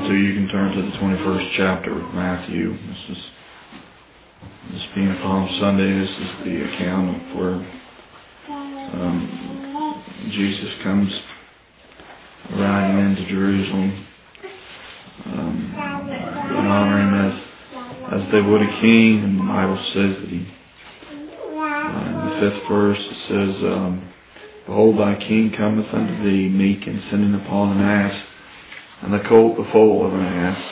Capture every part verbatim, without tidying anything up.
to, you can turn to the twenty-first chapter of Matthew. This is this being Palm Sunday. This is the account of where um, Jesus comes riding into Jerusalem, um, and honoring as as they would a king. And the Bible says that he, uh, in the fifth verse, it says, um, "Behold, thy king cometh unto thee, meek and sitting upon an ass, and the colt the foal of an ass."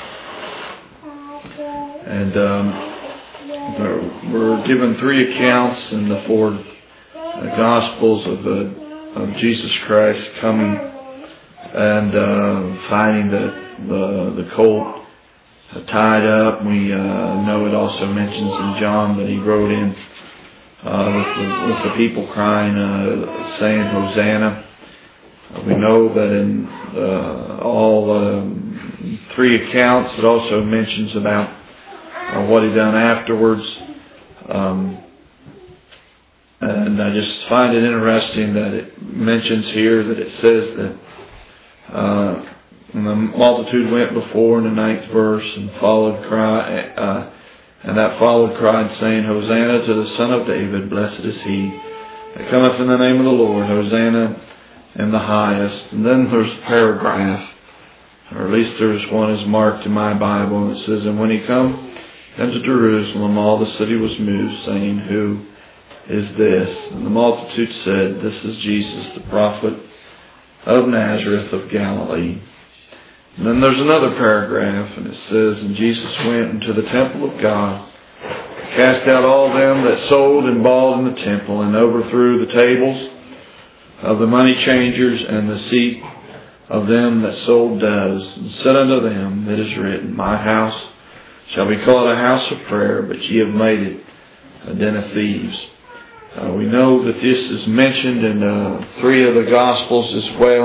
And um, there we're given three accounts in the four uh, Gospels of, uh, of Jesus Christ coming and uh, finding the, the the colt tied up. We uh, know it also mentions in John that he rode in uh, with, the, with the people crying, uh, saying, "Hosanna." We know that in uh, all um, three accounts it also mentions about uh, what he done afterwards. Um, and I just find it interesting that it mentions here that it says that uh, and the multitude went before in the ninth verse and followed cry, uh, and that followed cried, saying, "Hosanna to the Son of David, blessed is he that cometh in the name of the Lord, Hosanna in the highest." And then there's a paragraph, or at least there's one is marked in my Bible, and it says, "And when he come into Jerusalem, all the city was moved, saying, Who is this? And the multitude said, This is Jesus, the prophet of Nazareth of Galilee." And then there's another paragraph, and it says, "And Jesus went into the temple of God, cast out all them that sold and bought in the temple, and overthrew the tables of the money changers and the seat of them that sold doves, and said unto them, It is written, My house shall be called a house of prayer, but ye have made it a den of thieves." Uh, we know that this is mentioned in uh, three of the Gospels as well.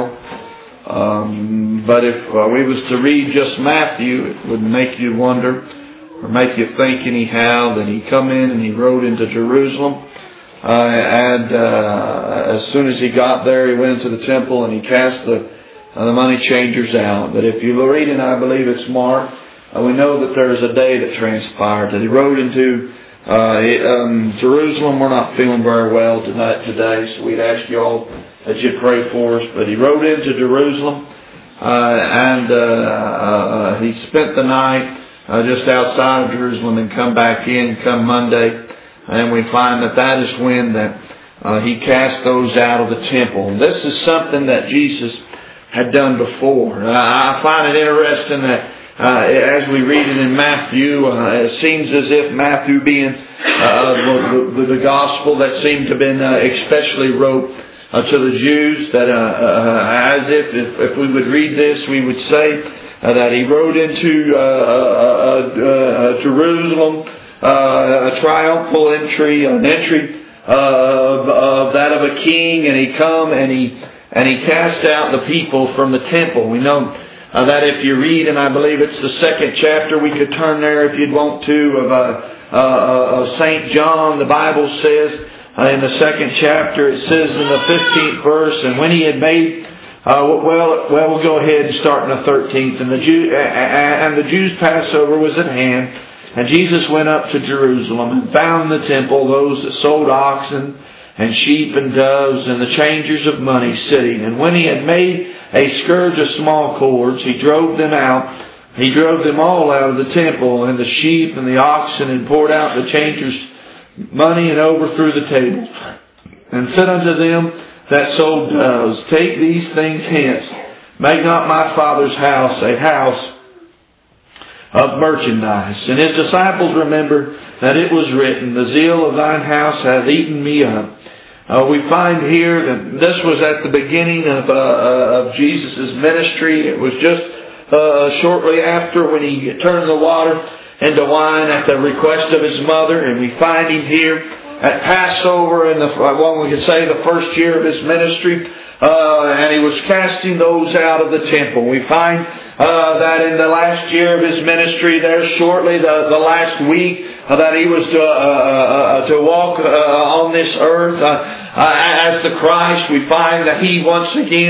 Um, but if uh, we was to read just Matthew, it would make you wonder, or make you think anyhow, that he come in and he rode into Jerusalem. Uh, and uh, as soon as he got there, he went into the temple and he cast the uh, the money changers out. But if you read, and I believe it's Mark, uh, we know that there is a day that transpired that he rode into uh, um, Jerusalem. We're not feeling very well tonight today, so we'd ask you all that you pray for us. But he rode into Jerusalem, uh, and uh, uh, he spent the night uh, just outside of Jerusalem, and come back in come Monday. And we find that that is when that uh, he cast those out of the temple. And this is something that Jesus had done before. Uh, I find it interesting that uh, as we read it in Matthew, uh, it seems as if Matthew being uh, the, the, the gospel that seemed to have been uh, especially wrote uh, to the Jews, that uh, uh, as if, if if we would read this, we would say uh, that he rode into uh, uh, uh, uh, Jerusalem, Uh, a triumphal entry, an entry uh, of, of that of a king, and he come and he and he cast out the people from the temple. We know uh, that if you read, and I believe it's the second chapter, we could turn there if you'd want to, of uh, uh, of Saint John. The Bible says uh, in the second chapter, it says in the fifteenth verse, and when he had made uh, well, well, we'll go ahead and start in the thirteenth. And the Jew and the Jews' Passover was at hand. And Jesus went up to Jerusalem and found in the temple those that sold oxen and sheep and doves and the changers of money sitting. And when he had made a scourge of small cords, he drove them out. He drove them all out of the temple, and the sheep and the oxen, and poured out the changers' money and overthrew the tables. And said unto them that sold doves, Take these things hence. Make not my Father's house a house of merchandise. And his disciples remembered that it was written, The zeal of thine house hath eaten me up. Uh, we find here that this was at the beginning of, uh, of Jesus' ministry. It was just uh, shortly after when he turned the water into wine at the request of his mother. And we find him here at Passover in the, well, we could say the first year of his ministry. Uh, and he was casting those out of the temple. We find Uh, that in the last year of his ministry, there shortly, the, the last week uh, that he was to, uh, uh, to walk uh, on this earth uh, uh, as the Christ, we find that he once again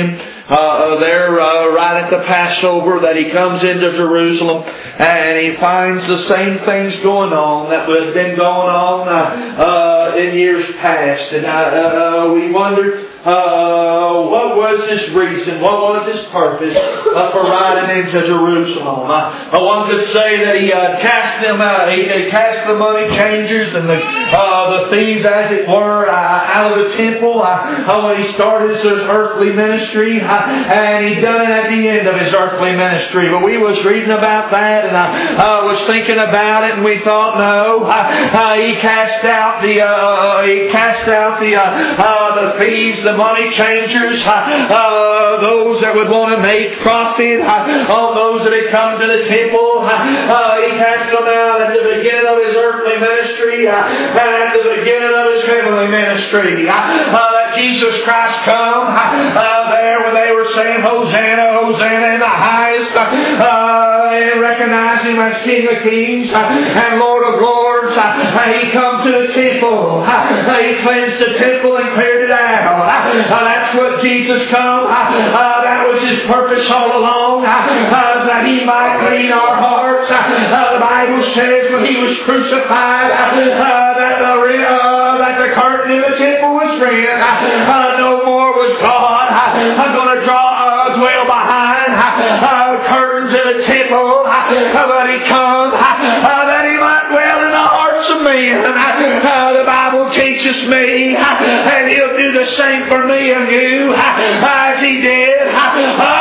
uh, there uh, right at the Passover that he comes into Jerusalem and he finds the same things going on that had been going on uh, uh, in years past. And uh, uh, we wondered Uh, what was his reason? What was his purpose uh, for riding into Jerusalem? Uh, one could say that he uh, cast them out. He, he cast the money changers and the uh, the thieves, as it were, uh, out of the temple uh, when he started his earthly ministry, uh, and he done it at the end of his earthly ministry. But we was reading about that, and I uh, was thinking about it, and we thought, no, uh, uh, he cast out the uh, he cast out the uh, uh, the thieves, the money changers, uh, uh, those that would want to make profit uh, on those that had come to the temple. Uh, uh, he cast them out at the beginning of his earthly ministry uh, and at the beginning of his heavenly ministry. Uh, uh, Jesus Christ come uh, there when they were saying, Hosanna, Hosanna in the highest, uh, and recognize him as King of Kings uh, and Lord of Lords. Uh, he come to the temple. Uh, he cleansed the temple and cleared it out. Uh, that's what Jesus come. Uh, uh, that was his purpose all along, uh, uh, that he might clean our hearts. Uh, uh, the Bible says when he was crucified, uh, uh, that, the, uh, that the curtain in the temple was rent. Uh, uh, no more was God. Uh, I'm going to draw, uh, dwell behind uh, uh, curtains in the temple. Uh, but he come uh, uh, that he might dwell in the hearts of men. Uh, uh, the Bible teaches me, uh, and he'll do the same for me and you, uh, as he did. Uh,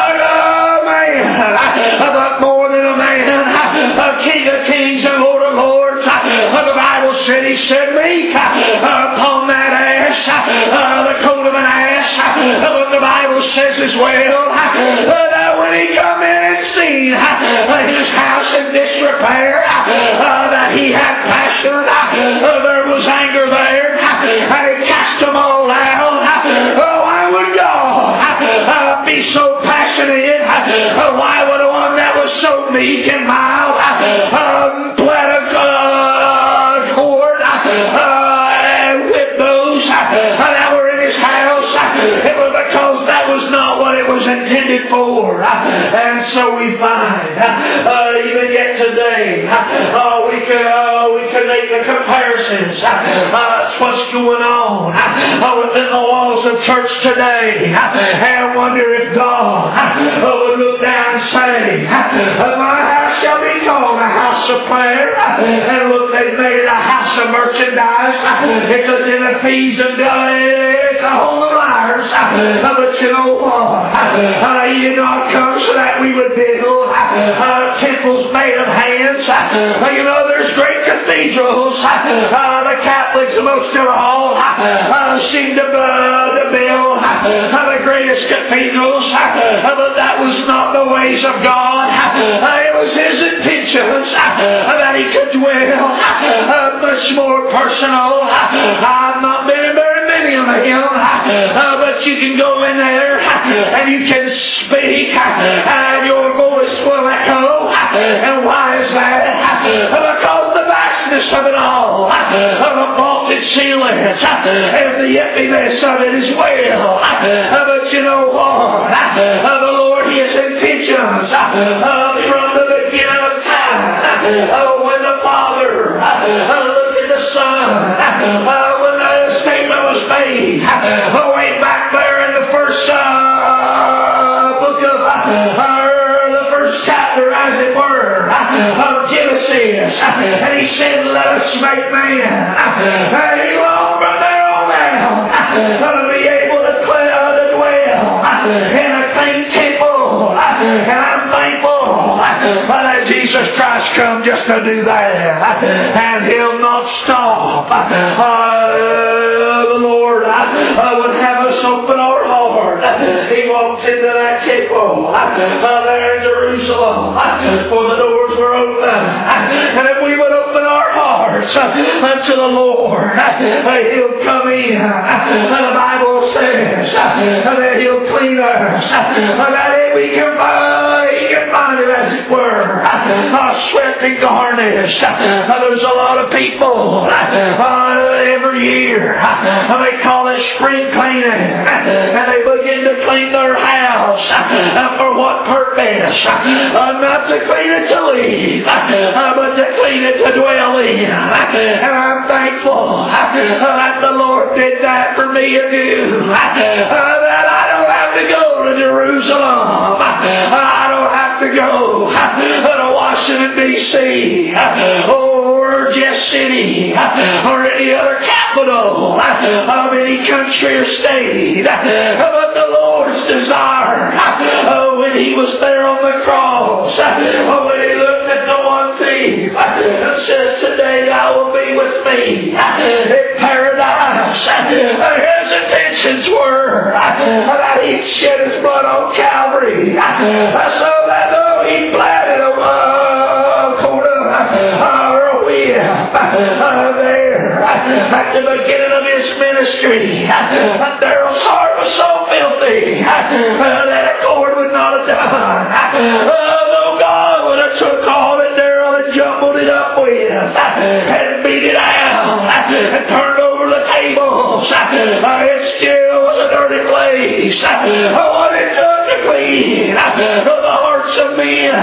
oh man, uh, but more than a man, uh, King of Kings and Lord of Lords. Uh, the Bible said he said meek uh, upon that ass, uh, the coat of an ass. Uh, but the Bible says as well uh, that when he come in and seen uh, his house in disrepair, uh, that he had passion, uh, there was anger there, uh, and he cast them all out. Uh, why would God uh, be so passionate? Uh, why would one that was so meek and mild uh, um, bled a uh, cord uh, and whip those uh, that were in his house? Uh, it was because that was not what it was intended for. Uh, and so we find, uh, even yet today, uh, we could uh, we could make the comparisons. Uh, that's what's going on uh, within the walls of church today, uh, and wonder if God uh, would look down and say, uh, my house shall be called a house of prayer. Uh, and look, they've made it a house of merchandise. Uh, it's a den of thieves and uh, it's a home of liars. Uh, but you know what? Uh, he did not come so that we would build uh, uh, temples made of hands. Uh, you know, there's great cathedrals. Uh, the Catholics, most of all, uh, seem to, uh, to build uh, the greatest cathedrals. Uh, but that was not the ways of God. Uh, it was his intentions uh, that he could dwell uh, much more personal. Uh, I've not been in very many of them, uh, but you can go in there uh, and you can speak uh, and your voice will echo. Uh, and why is that? Uh, because the vastness of it all, uh, the vaulted ceilings, uh, and the emptiness of it as well. Uh, but you know what? Uh, the Lord, His intentions uh, from the beginning of time, uh, when the Father uh, looked at the Son, uh, when the statement was made, uh, way back there in the first uh, book of uh, the first chapter, as it were, uh, of Genesis, uh, and He said, let us make man. Uh, and He longed from there on down uh, to be able to, cl- uh, to dwell uh, in a clean temple. Uh, and I'm thankful uh, that Jesus Christ come just to do that. Uh, and He'll not stop. Uh, the Lord uh, would have us open our heart. He walked into that temple uh, there in Jerusalem, uh, for the doors were open. Uh, and if we would open our hearts uh, unto the Lord, uh, He'll come in. Uh, the Bible says uh, that He'll clean us, uh, that we can find, He can find it, as it were, uh, swept in Garnish, there's a lot of people uh, every year. Uh, they call it spring cleaning, and they begin to clean their house. Uh, for what purpose? Uh, not to clean it to leave, uh, but to clean it to dwell in. And I'm thankful uh, that the Lord did that for me and you. Uh, that I don't have to go to Jerusalem. Uh, I don't have to go uh, to Washington, D C or Jeff City or any other capital of any country or state. But the Lord's desire uh, when He was there on the cross, uh, when He looked at the one thief and says, today I will be with me in paradise. His intentions were that He'd shed His blood on Calvary so that though He planted a cord of a whip there at the beginning of His ministry, Daryl's heart was so filthy that a cord would not have done. Though God would have took all that Daryl had jumbled it up with and beat it out and turned over the tables, it still was a dirty place. What it took to clean the hearts of men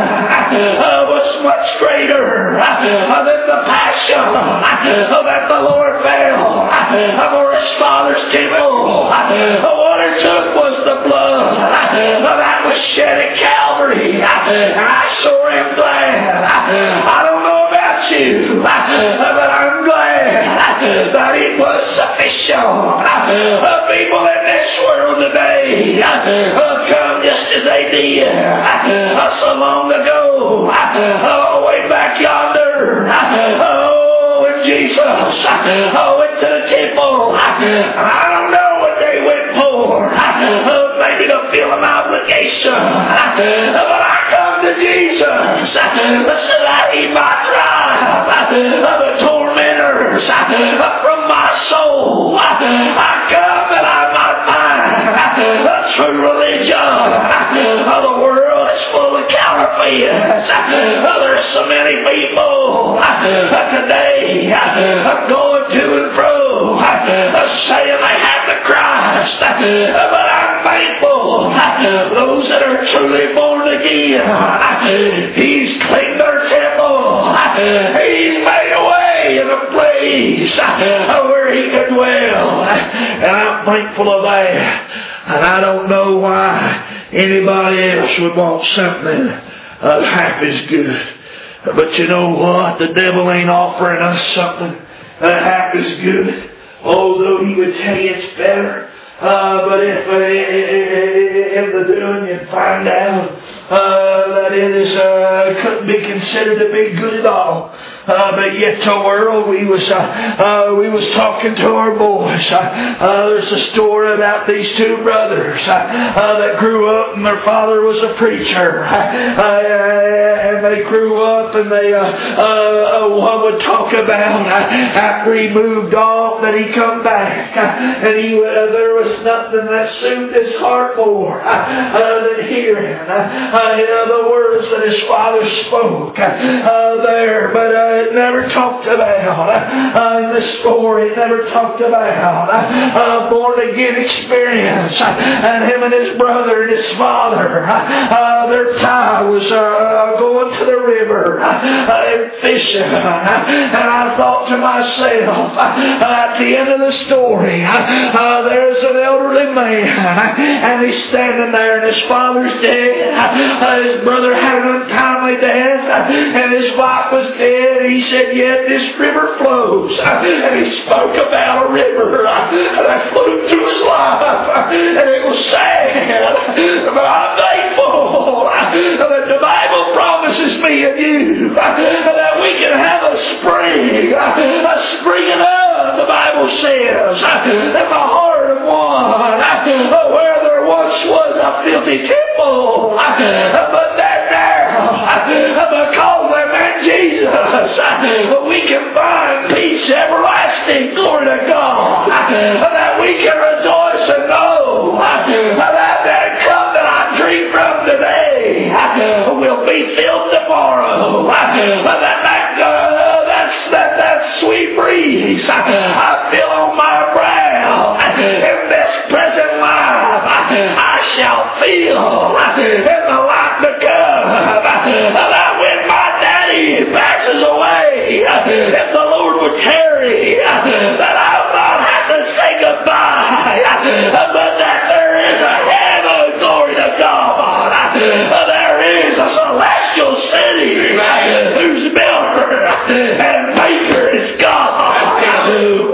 was much greater than the passion that the Lord felt for His Father's temple. What it took was the blood that was shed at Calvary, and I sure am glad. I don't know about you, but I'm glad that it was sufficient. People in this world today come just as they did so long ago, way back yonder. Oh, when Jesus went to the temple, I don't know what they went for. Maybe to fill an obligation, but I come to Jesus so that He might drive the tormentors from my soul. I come that I might find a true religion. The world is full of counterfeits. There's so many people today going to and fro saying they have the Christ, but I'm thankful those that are truly born again, He's cleaned their temple. He's made a way in a place where He could dwell, and I'm thankful of that. And I don't know why anybody else would want something uh, half as good. But you know what? The devil ain't offering us something uh, half as good. Although he would tell you it's better. Uh, but if uh, in the doing you find out uh, that it is uh, couldn't be considered to be good at all. Uh, but yet the world, we was uh, uh, we was talking to our boys. Uh, uh, there's a story about these two brothers uh, uh, that grew up, and their father was a preacher, uh, uh, and they grew up, and they uh, uh, one would talk about uh, after he moved off that he come back, uh, and he uh, there was nothing that soothed his heart more uh, uh, than hearing uh, uh, you know, the words that his father spoke uh, uh, there, but. Uh, It never talked about uh, in the story. It never talked about uh, born again experience. Uh, and him and his brother and his father, uh, their tie was uh, going to the river uh, and fishing. Uh, and I thought to myself, uh, at the end of the story, uh, there's an elderly man, uh, and he's standing there, and his father's dead. Uh, his brother had an untimely death, uh, and his wife was dead. He said, yet this river flows. And he spoke about a river that flowed through his life. And it was sad. But I'm thankful that the Bible promises me and you that we can have a spring. A springing up, the Bible says, in the heart of one where there once was a filthy temple. But that now, because they met Jesus, we can find peace everlasting, glory to God, that we can rejoice and know that that cup that I drink from today will will be filled tomorrow. That, that, uh, that's, that, that sweet breeze I feel on my brow in this present life, I shall feel in the life to come. That when my daddy passes away, if the Lord would tarry, that I will not have to say goodbye, but that there is a heaven, glory to God. There is a celestial city whose builder and maker is God. Woo!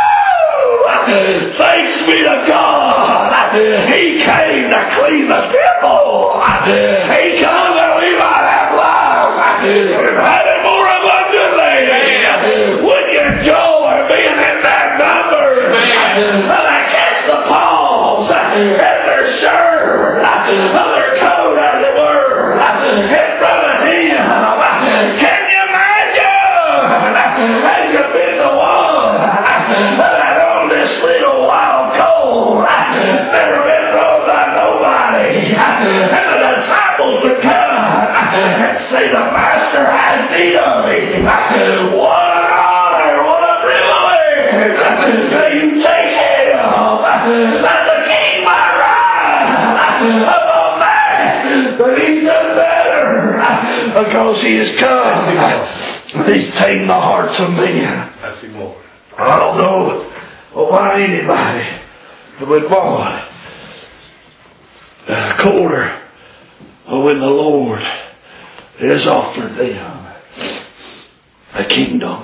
Thanks be to God. He came to clean the temple. He came that we might have life and have it more abundantly. Would you joy being in that number? And I catch the palms and their shirt, their coat as it were, in front of him. Can you imagine? Has you been the one that on this little wild cold never been thrown by nobody? And the disciples would come and say the Master has need of him. What an honor, what a privilege that you take him, that the King might rise above man, but he's done better because he has come. He's taken the hearts of men. I don't know why anybody would want uh, colder when the Lord has offered them a kingdom.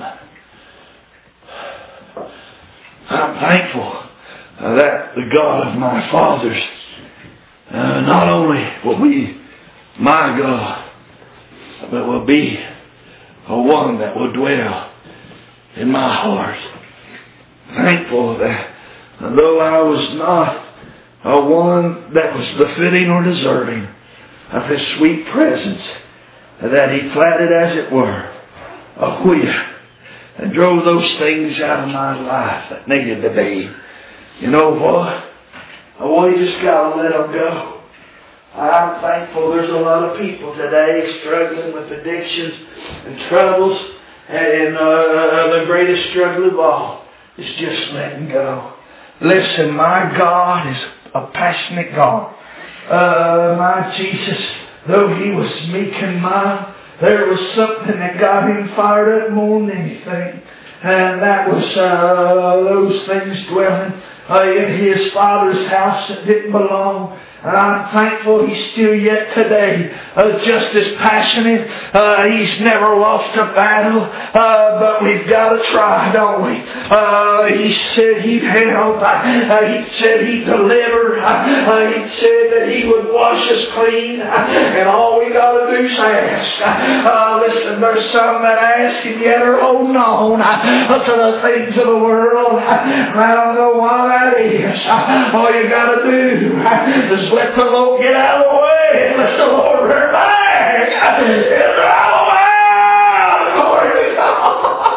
I'm thankful uh, that the God of my fathers uh, not only will be my God, but will be a one that will dwell in my heart. Thankful that though I was not a one that was befitting or deserving of His sweet presence, that He planted, as it were, a wheel and drove those things out of my life that needed to be. You know what? Oh, you just got to let them go. I'm thankful there's a lot of people today struggling with addictions and troubles, and uh, the greatest struggle of all is just letting go. Listen, my God is a passionate God. Uh, my Jesus, though He was meek and mild, there was something that got Him fired up more than anything, and that was uh, those things dwelling uh, in His Father's house that didn't belong. And I'm thankful He's still yet today uh, just as passionate. Uh, he's never lost a battle, uh, but we've got to try, don't we? Uh, he said He'd help. Uh, he said He'd deliver. Uh, he said that He would wash us clean. Uh, and all we got to do is ask. Uh, listen, there's some that ask and yet are holding on uh, to the things of the world. Uh, I don't know why that is. Uh, all you got to do uh, is let the Lord get out of the way and let the Lord rear back. It's out of the way. Glory to God.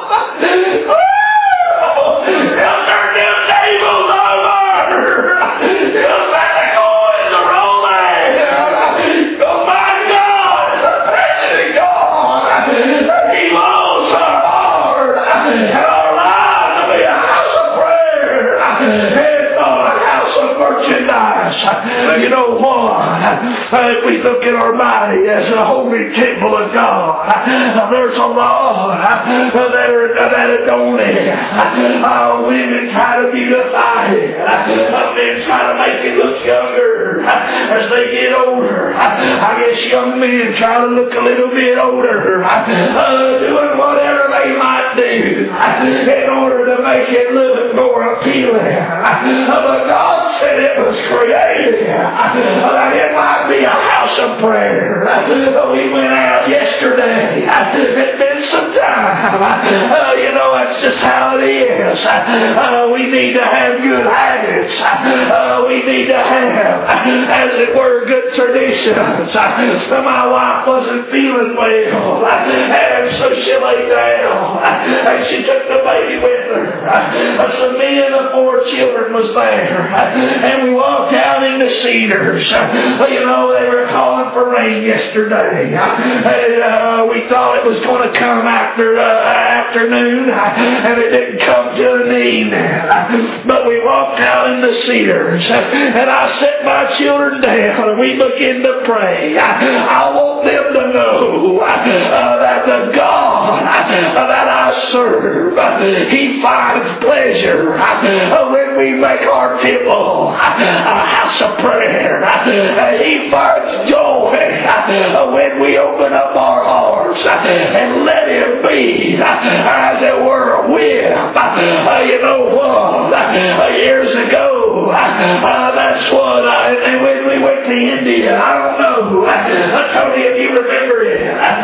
He'll turn them tables over. He'll let the coins rolling. Oh my God, the present God. He loves our heart. And our lives will be a house of prayer. And not a house of merchandise. You know what? If we look at our body as a holy temple of God, there's a lot that are that are don't uh, women try to beautify it. Men try to make it look younger as they get older. I guess young men try to look a little bit older, uh, doing whatever they might do in order to make it look more appealing. But God said it was created that it might be a house of prayer. We went out yesterday. It's been some time. Uh, you know, that's just how it is. Uh, we need to have good habits. Uh, we need to have, as it were, good traditions. Uh, my wife wasn't feeling well, and so she lay down, and she took the baby with her. Uh, so me and the four children was there, and we walked out in the cedars. Uh, you know, they were calling for rain yesterday, and uh, we thought it was going to come after uh, afternoon, and it didn't come till the evening. But we walked out in the cedars, and I set my children down, and we began to pray. I want them to know uh, that the God that I serve, He finds pleasure when we make our temple a house of prayer. He finds joy when we open up our hearts and let Him be, as it were, a whip. Uh, you know what? Uh, years ago, uh, that's what, uh, and when we went to India, I don't know, uh, Tony, if you remember it,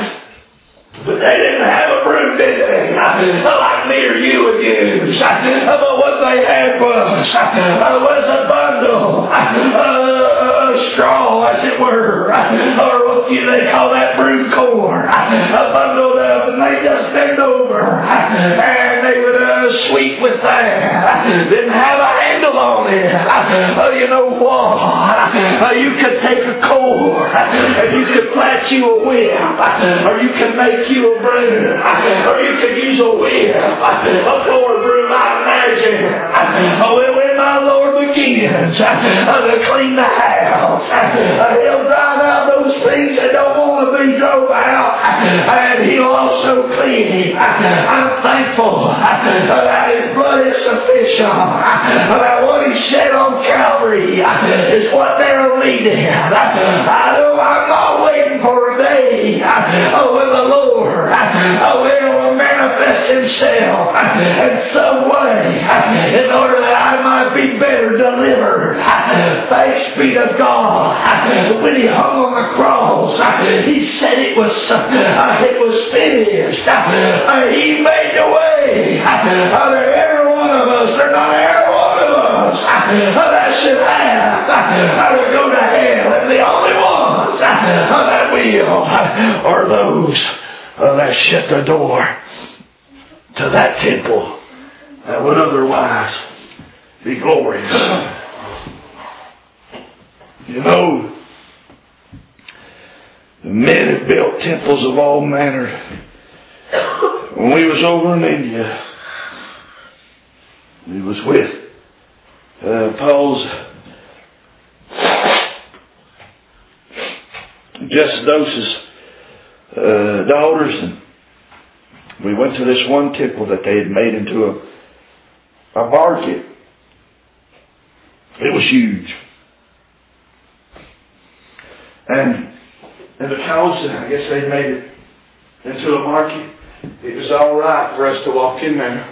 but they didn't have a broom, did they? Uh, like me or you would use. Uh, but what they had was, uh, was a bundle, uh, of straw, as it were, or what you, they call that broom core, uh, bundled up, and they just bent over, and they would uh, sweep with that. Didn't have a handle on it. Uh, you know what? Uh, you could take a core, and you could flat you a whip, or you could make you a broom, or you could use a whip, a floor broom, I imagine. Oh, when my Lord begins uh, to clean the house, uh, He'll drive out those things that don't want to be drove out, and He'll also clean. I'm thankful that His blood is sufficient, that what He shed on Calvary is what they're leading. I know I'm not waiting for a day when the Lord will manifest Himself in some way in order that I might be better delivered. Thanks be to God. When He hung on the cross, He said it was uh, it was finished. Uh, he made the way. Uh, every one of us, there's not every one of us uh, that should have uh, to go to hell. And the only ones uh, that will uh, are those uh, that shut the door to that temple that would otherwise be glorious. You know, men have built temples of all manner. When we was over in India, we was with uh, Paul's Justice uh, daughters, and we went to this one temple that they had made into a, a market. It was huge. And, and because I guess they made it into a market, it was all right for us to walk in there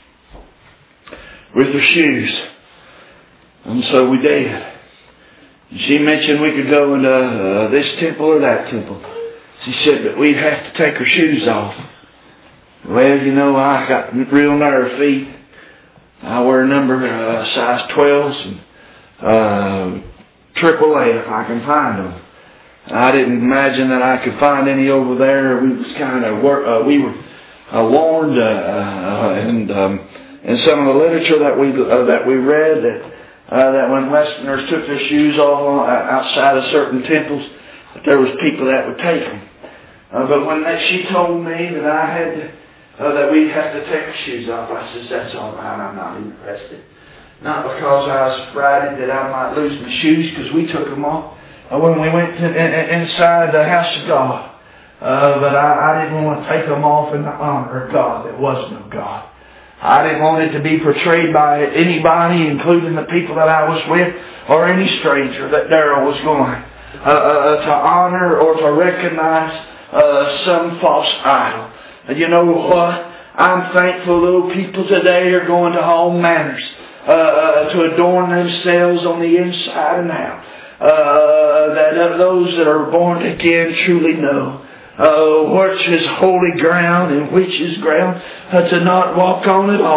with our shoes. And so we did. She mentioned we could go into uh, this temple or that temple. She said that we'd have to take our shoes off. Well, you know, I got real nerve feet. I wear number uh, size twelves and uh, triple A if I can find them. I didn't imagine that I could find any over there. We was kind of uh, we were uh, warned, uh, uh, and um, in some of the literature that we uh, that we read that uh, that when Westerners took their shoes off outside of certain temples, that there was people that would take them. Uh, but when that, she told me that I had to, uh, that we'd have to take our shoes off, I said, "That's all right. I'm not interested." Not because I was frightened that I might lose my shoes, because we took them off Uh, when we went to, in, inside the house of God. Uh, but I, I didn't want to take them off in the honor of God that was no God. I didn't want it to be portrayed by anybody, including the people that I was with, or any stranger, that Darrell was going uh, uh, to honor or to recognize uh, some false idol. And you know what? I'm thankful little people today are going to all manners uh, uh, to adorn themselves on the inside and out. Uh, that uh, those that are born again truly know uh, which is holy ground and which is ground uh, to not walk on at all.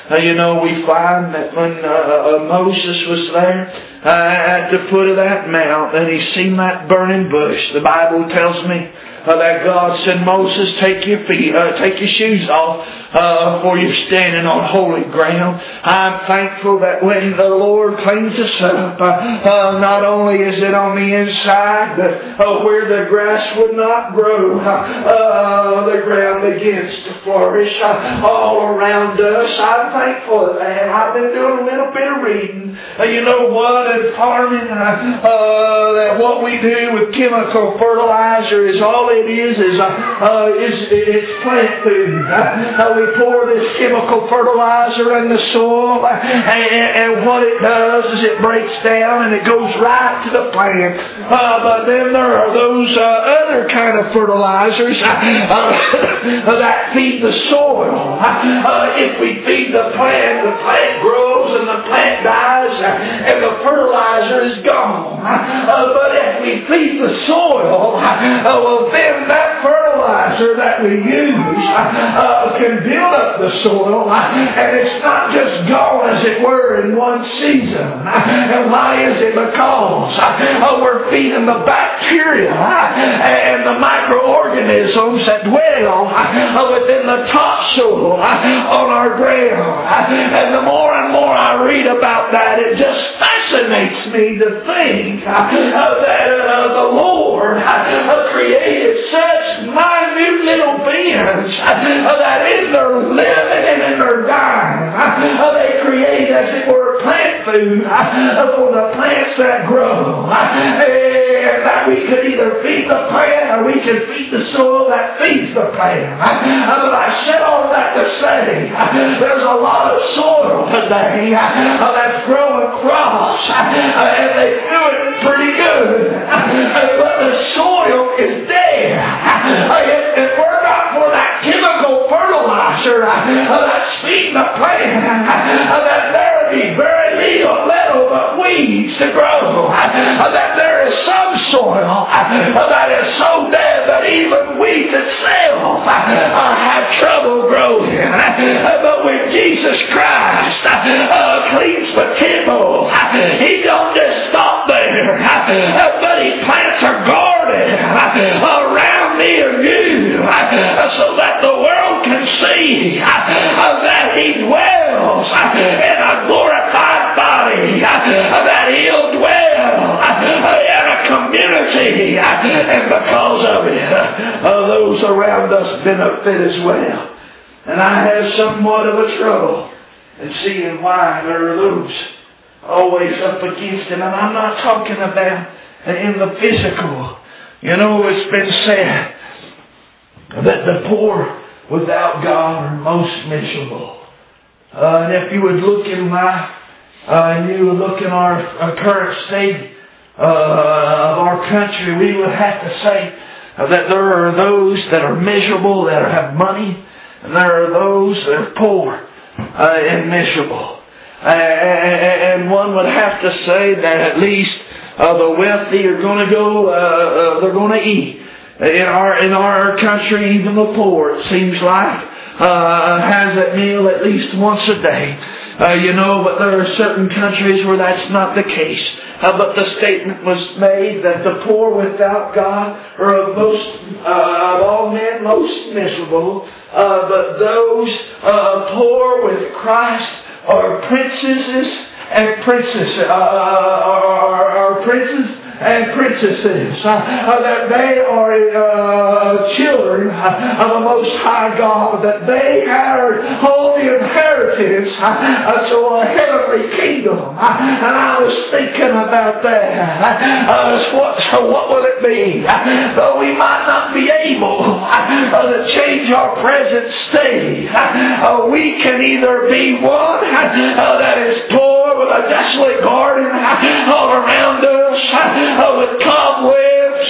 Uh, you know, we find that when uh, uh, Moses was there uh, at the foot of that mount and he seen that burning bush, the Bible tells me uh, that God said, Moses, take your feet, uh, take your shoes off, uh, for you're standing on holy ground. I'm thankful that when the Lord cleans us up, uh, uh, not only is it on the inside, but uh, where the grass would not grow, uh, uh, the ground begins to flourish uh, all around us. I'm thankful for that. I've been doing a little bit of reading. Uh, you know what? In farming, uh, uh, that what we do with chemical fertilizer is all it is is uh, uh, is it's plant food. Uh, uh, we pour this chemical fertilizer in the soil, uh, and, and what it does is it breaks down and it goes right to the plant. Uh, but then there are those uh, other kind of fertilizers uh, uh, that feed the soil. Uh, if we feed the plant, the plant grows and the plant dies, uh, and the fertilizer is gone. Uh, but if we feed the soil, uh, well then that fertilizer that we use uh, can build up the soil, uh, and it's not just gone as it were in one season. Uh, and why is it? Because uh, we're feeding the bacteria uh, and the microorganisms that dwell uh, within the topsoil uh, on our ground. Uh, and the more and more I read about that, it just fascinates me to think uh, uh, that uh, the Lord uh, created such minute little beings uh, that in their living and in their dying, uh, they create, as it were, plant food uh, for the plants that grow. Uh, and that we could either feed the plant or we can feed the soil that feeds the plant. Uh, but I said all that to say uh, there's a lot of soil today uh, that's growing crops, uh, and they do it pretty good. Uh, but the soil is there. Uh, if, if we're not for that chemical fertilizer uh, that's feeding the plant, uh, that there would be very little, little but weeds to grow. Uh, that there is some soil uh, that is so dead that even weeds itself uh, have trouble growing. Uh, but when Jesus Christ uh, cleans the temple, uh, He don't just stop there, uh, but He plants a garden uh, around me and you, uh, so that the world can see uh, that He dwells uh, in a glorified body, uh, that He'll dwell uh, in a community, uh, and because of it, uh, those around us benefit as well. And I have somewhat of a trouble in seeing why there are those always up against it. And I'm not talking about in the physical. You know, it's been said that the poor without God are most miserable. Uh, and if you would look in life, uh, and you would look in our, our current state uh, of our country, we would have to say uh, that there are those that are miserable, that have money, and there are those that are poor uh, and miserable. Uh, and one would have to say that at least uh, the wealthy are going to go, uh, uh, they're going to eat. In our in our country, even the poor, it seems like, uh, has that meal at least once a day. Uh, you know, but there are certain countries where that's not the case. Uh, but the statement was made that the poor without God are of most uh, of all men most miserable. Uh, but those uh, poor with Christ are princesses and princesses uh, are, are princes and princesses, uh, uh, that they are uh, children uh, of the Most High God, that they are holy inheritance uh, to a heavenly kingdom. Uh, and I was thinking about that. Uh, what, so what will it be? Uh, though we might not be able uh, to change our present state, uh, we can either be one uh, that is poor with a desolate garden uh, all around us, uh, Uh, with cobwebs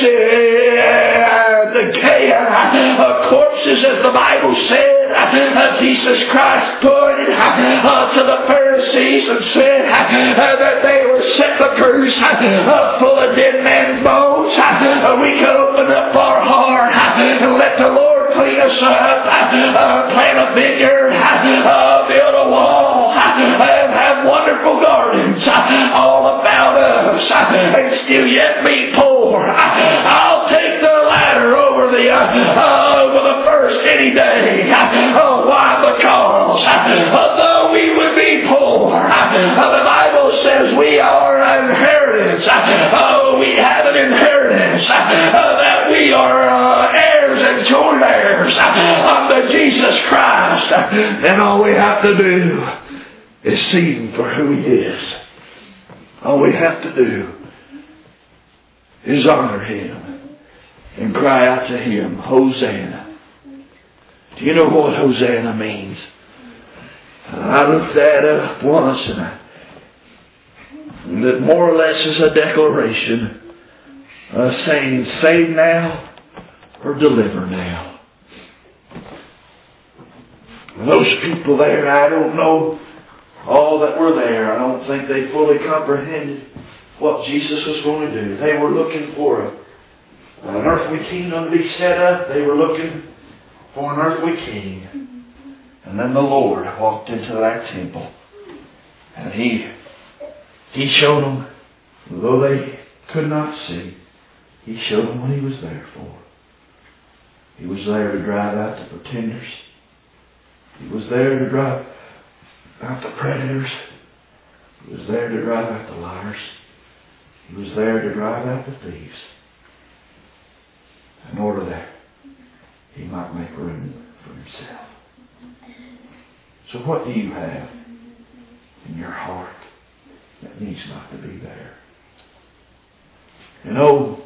and decay, uh, corpses, as the Bible said. Uh, Jesus Christ pointed uh, to the Pharisees and said uh, that they were sepulchres uh, full of dead men's bones. Uh, we could open up our heart uh, and let the Lord clean us up, uh, plant a vineyard, uh, build a wall, you yet be poor. I'll take the latter over the uh, over the first any day. Oh, why? Because uh, though we would be poor, uh, the Bible says we are an inheritance. Oh, we have an inheritance uh, that we are uh, heirs and joint heirs unto Jesus Christ. And all we have to do is see Him for who He is. All we have to do is honor Him and cry out to Him, Hosanna. Do you know what Hosanna means? I looked that up once, and I, that more or less is a declaration uh, saying, save now or deliver now. Those people there, I don't know all that were there. I don't think they fully comprehended what Jesus was going to do. They were looking for a, an earthly kingdom to be set up. They were looking for an earthly king. And then the Lord walked into that temple. And He He showed them, though they could not see, He showed them what He was there for. He was there to drive out the pretenders. He was there to drive out the predators. He was there to drive out the liars. He was there to drive out the thieves. In order that He might make room for Himself. So what do you have in your heart that needs not to be there? You know,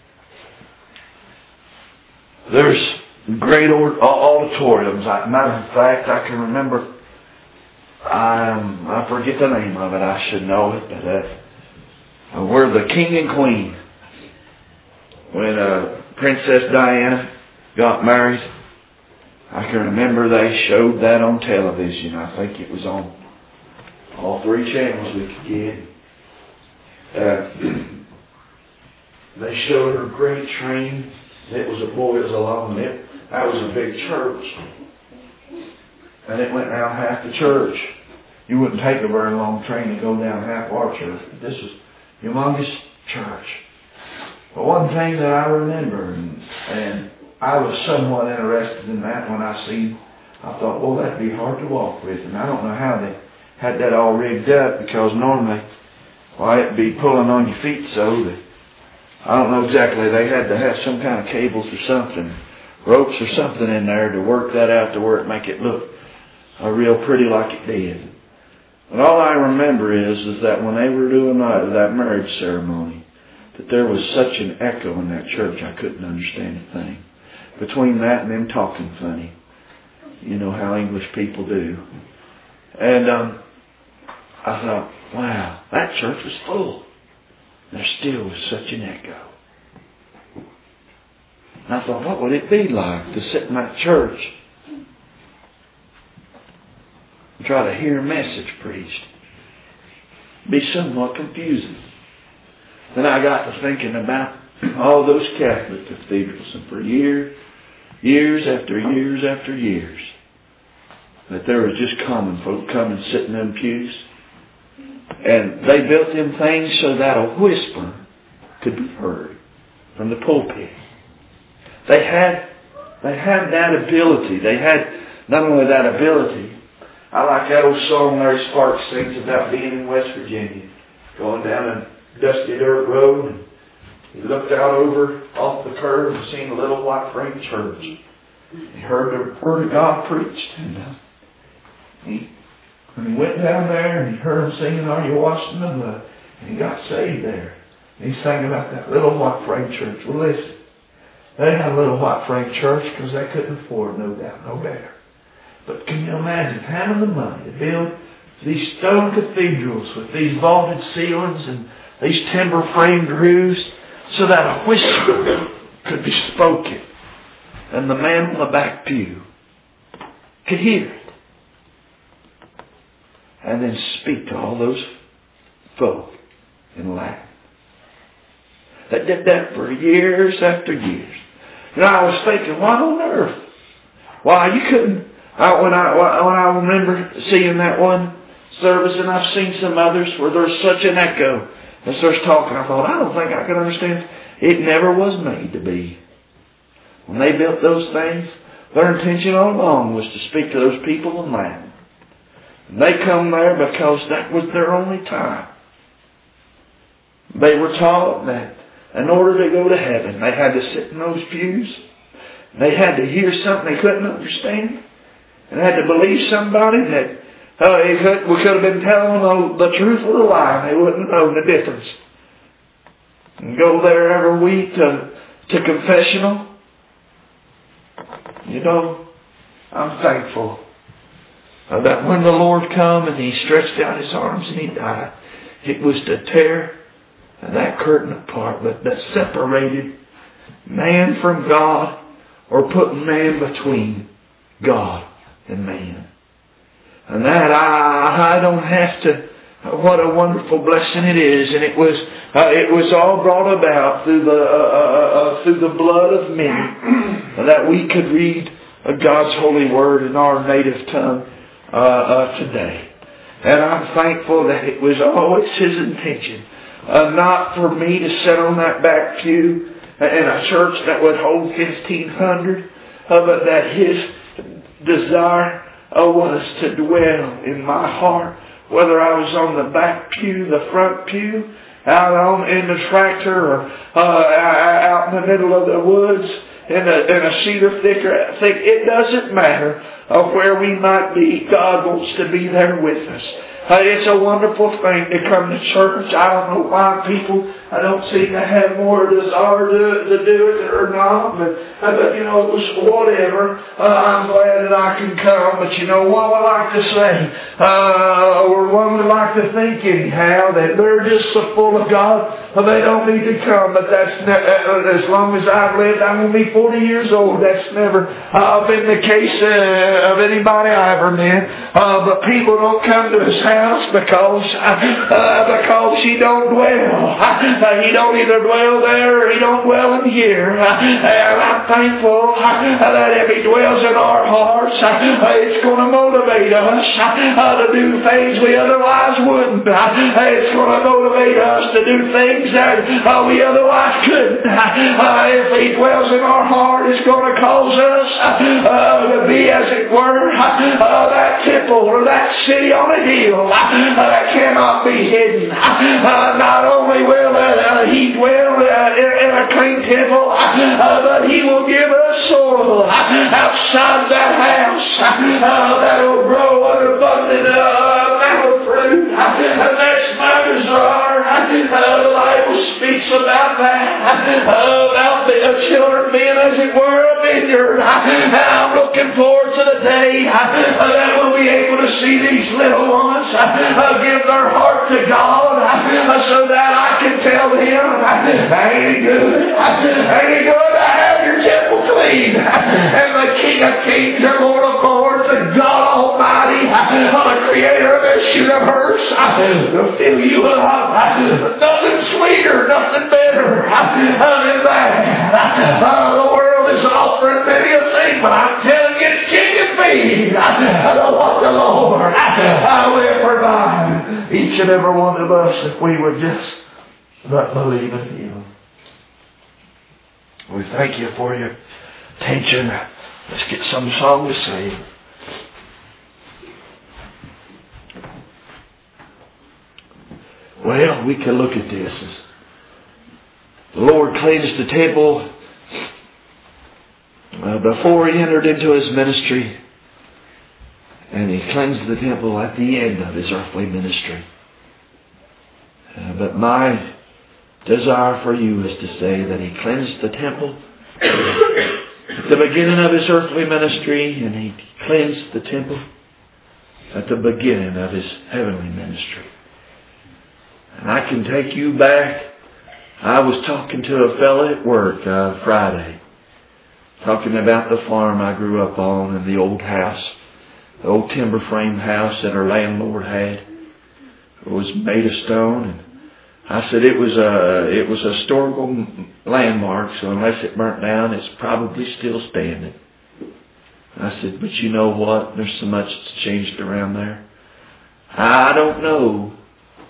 there's great auditoriums. Matter of fact, I can remember, um, I forget the name of it, I should know it, but uh, where the King and Queen, when uh, Princess Diana got married, I can remember they showed that on television. I think it was on all three channels we could get. Uh, they showed her great train. It was a boys alone. It, that was a big church. And it went down half the church. You wouldn't take a very long train to go down half our church. But this was a humongous church. But one thing that I remember, and, and I was somewhat interested in that when I seen, I thought, well, that'd be hard to walk with. And I don't know how they had that all rigged up, because normally, well, it'd be pulling on your feet so that, I don't know exactly, they had to have some kind of cables or something, ropes or something in there to work that out to where it make it look uh, real pretty like it did. But all I remember is, is that when they were doing that, that marriage ceremony, that there was such an echo in that church I couldn't understand a thing. Between that and them talking funny. You know how English people do. And um, I thought, wow, that church was full. There still was such an echo. And I thought, what would it be like to sit in that church and try to hear a message preached? It'd be somewhat confusing. Then I got to thinking about all those Catholic cathedrals, and for years, years after years after years, that there was just common folk coming sitting in them pews. And they built them things so that a whisper could be heard from the pulpit. They had they had that ability. They had not only that ability. I like that old song Larry Sparks sings about being in West Virginia, going down a dusty dirt road, and he looked out over off the curve and seen a little white frame church. He heard the Word of God preached, and uh, he And he went down there and he heard them singing, Are You Washed in the Blood? And he got saved there. And he sang about that little white frame church. Well, listen, they had a little white frame church because they couldn't afford, no doubt, no better. But can you imagine having the money to build these stone cathedrals with these vaulted ceilings and these timber framed roofs so that a whisper could be spoken and the man on the back pew could hear it? And then speak to all those folk in Latin. That did that for years after years. And I was thinking, why on earth? Why you couldn't? I, when I when I remember seeing that one service, and I've seen some others where there's such an echo and starts talking. I thought, I don't think I can understand. It never was made to be. When they built those things, their intention all along was to speak to those people in Latin. And they come there because that was their only time. They were taught that in order to go to heaven, they had to sit in those pews. They had to hear something they couldn't understand. And had to believe somebody that uh, it could, we could have been telling them the truth or the lie. They wouldn't have known the difference. And go there every week to, to confessional. You know, I'm thankful that when the Lord come and He stretched out His arms and He died, it was to tear that curtain apart that, that separated man from God, or put man between God and man. And that I, I don't have to. What a wonderful blessing it is, and it was uh, it was all brought about through the uh, uh, uh, through the blood of many, that we could read uh, God's holy word in our native tongue uh, uh, today. And I'm thankful that it was always His intention, uh, not for me to sit on that back pew in a church that would hold fifteen hundred, uh, but that His desire uh, was to dwell in my heart, whether I was on the back pew, the front pew, out on in the tractor, or uh, out in the middle of the woods, in a, in a cedar thicket. Thick. It doesn't matter uh, where we might be. God wants to be there with us. Uh, it's a wonderful thing to come to church. I don't know why people I don't seem to have more desire to, to do it or not, but, uh, but you know, it was whatever. Uh, I'm glad that I can come, but you know what I like to say, uh, or one would like to think anyhow, that they're just so full of God, uh, they don't need to come. But that's ne- uh, as long as I've lived, I'm going to be forty years old. That's never uh, been the case uh, of anybody I ever met. Uh, but people don't come to His house because uh, because He don't dwell. Uh, he don't either dwell there or He don't dwell in here. Uh, and I'm thankful uh, that if He dwells in our hearts, uh, it's going to motivate us uh, to do things we otherwise wouldn't. Uh, it's going to motivate us to do things that uh, we otherwise couldn't. Uh, if He dwells in our heart, it's going to cause us uh, to be, as it were, uh, that temple or that city on a hill uh, that cannot be hidden. Uh, not only will uh, He dwell uh, in, in a clean temple, uh, but He will give us soil uh, outside that house uh, that will grow an abundant uh, amount of fruit. Uh, and that's my desire. Uh, the Bible speaks about that, uh, about the uh, children being, as it were, a vineyard. Uh, and I'm looking forward to the day uh, that we'll be able to see these little ones uh, uh, give their heart to God, uh, so that I can tell them, ain't it good? Ain't it good to have your temple clean? And the King of Kings, the Lord of Lords, the God Almighty, the Creator of this universe, will fill you up. Nothing sweeter, nothing better than that. The world is offering many a thing, but I'm telling you, it's King of Kings. What the Lord will provide each and every one of us if we would just but believe in Him. We thank You for your attention. Let's get some song to sing. Well, we can look at this. The Lord cleansed the temple uh, before He entered into His ministry, and He cleansed the temple at the end of His earthly ministry. Uh, but my desire for you is to say that He cleansed the temple at the beginning of His earthly ministry, and He cleansed the temple at the beginning of His heavenly ministry. And I can take you back. I was talking to a fellow at work uh, Friday, talking about the farm I grew up on and the old house, the old timber frame house that our landlord had. It was made of stone, and I said it was a it was a historical landmark, so unless it burnt down, it's probably still standing. I said, but you know what? There's so much that's changed around there. I don't know.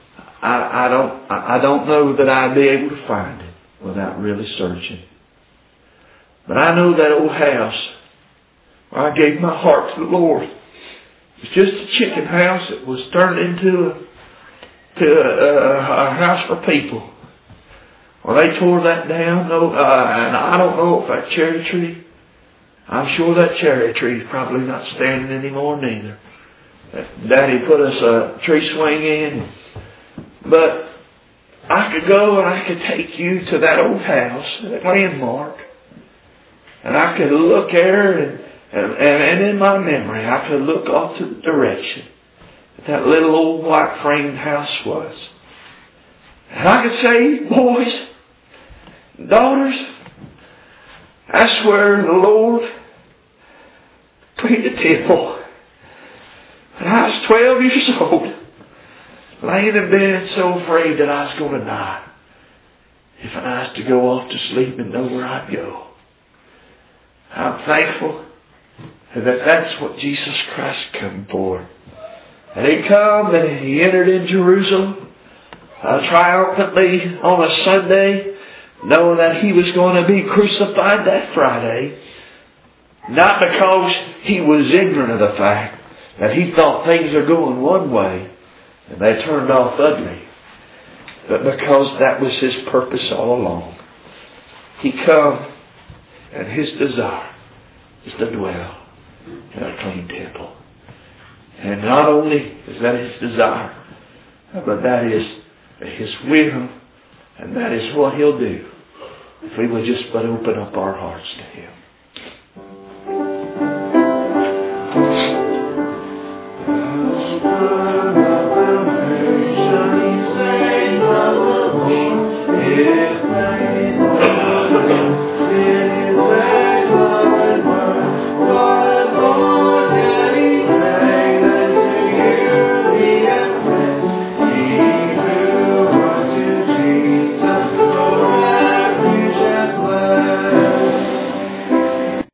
I, I don't I don't know that I'd be able to find it without really searching. But I know that old house where I gave my heart to the Lord. It's just a chicken house that was turned into a, to a, a, a house for people. Well, they tore that down, no, uh, and I don't know if that cherry tree, I'm sure that cherry tree is probably not standing anymore neither. Daddy put us a tree swing in, but I could go and I could take you to that old house, that landmark, and I could look there and, and, and in my memory I could look off to the direction that that little old white framed house was. And I could say, boys, daughters, that's where the Lord cleaned the temple. And I was twelve years old, laying in bed so afraid that I was going to die if I was to go off to sleep and know where I'd go. I'm thankful that that's what Jesus Christ came for. And He come and He entered in Jerusalem uh, triumphantly on a Sunday, knowing that He was going to be crucified that Friday, not because He was ignorant of the fact that He thought things are going one way and they turned off ugly, but because that was His purpose all along. He come and His desire is to dwell in a clean temple. And not only is that His desire, but that is His will, and that is what He'll do if we will just but open up our hearts to Him.